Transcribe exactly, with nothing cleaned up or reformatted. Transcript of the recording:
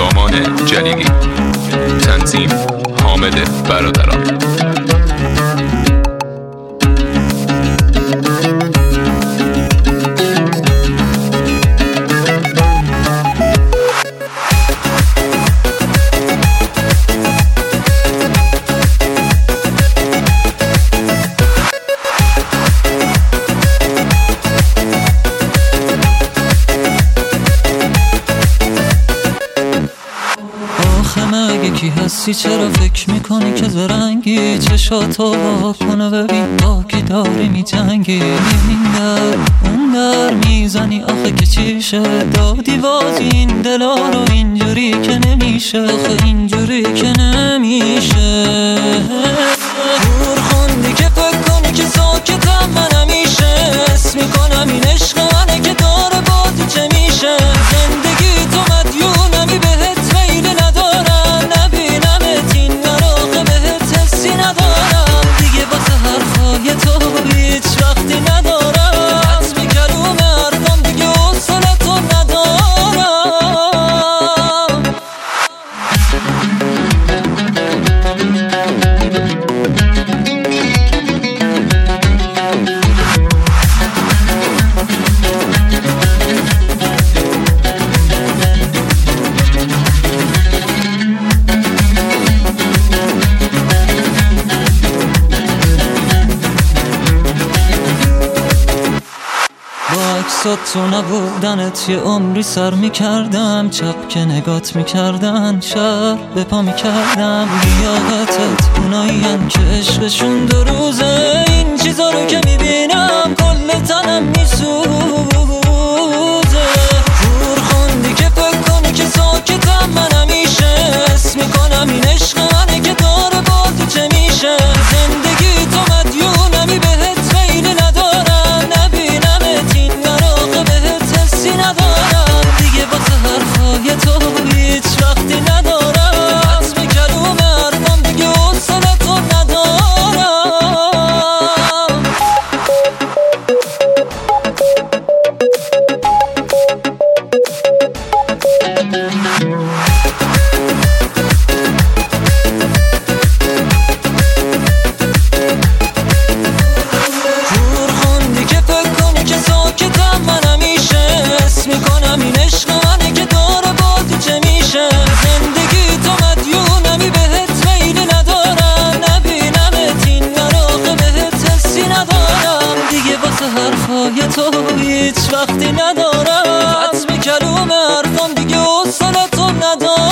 سامان جلیلی، تنظیم حامد برادران. کی هستی؟ چرا فکر میکنی که زرنگی؟ چشاتو وا کنه ببین با کی داری میجنگی. این در اون در میزنی آخه که چیشه؟ دادی بازی این دلا رو اینجوری که نمیشه، آخه اینجوری که نمیشه. دور خوندی که فکر کنی که ساکتم من همیشه حس میکنم این عشق منه که داره بازی چه میشه. زندگی تو مدیونمی بهت میل ندارم، نبینمت این نراقه بهت حسی ندارم. دیگه واسه حرفای تو هیچ وقتی ندارم، حتمی کلوم حرفم دیگه حوصله تو ندارم. عکسات تو نبودنت یه عمری سر میکردم، چپ که نگات میکردن شهر به پا میکردم. لیاقتت اونایین که عشقشون دو روزه، این چیزا رو که میبینم کل تنم میسوزه. دور خوندی که فکر کنی که ساکتم من همیشه حس میکنم این عشق منه که داره بازی چه میشه. زندگی تو مدیونمی بهت میل ندارم، نبینمت این نراقه بهت حسی ندارم. دیگه واسه حرفای تو هیچ وقتی ندارم، حتمی کلوم حرفم دیگه حوصله تو ندارم. دور خوندی که فکر کنی که ساکتم من همیشه حس میکنم این عشق منه که داره بازی چه میشه. زندگی تو مدیونمی بهت میل ندارم، نبینمت این نراقه بهت حسی ندارم. دیگه واسه حرفای تو هیچ وقتی ندارم، حتمی کلوم حرفم دیگه حوصله تو ندارم.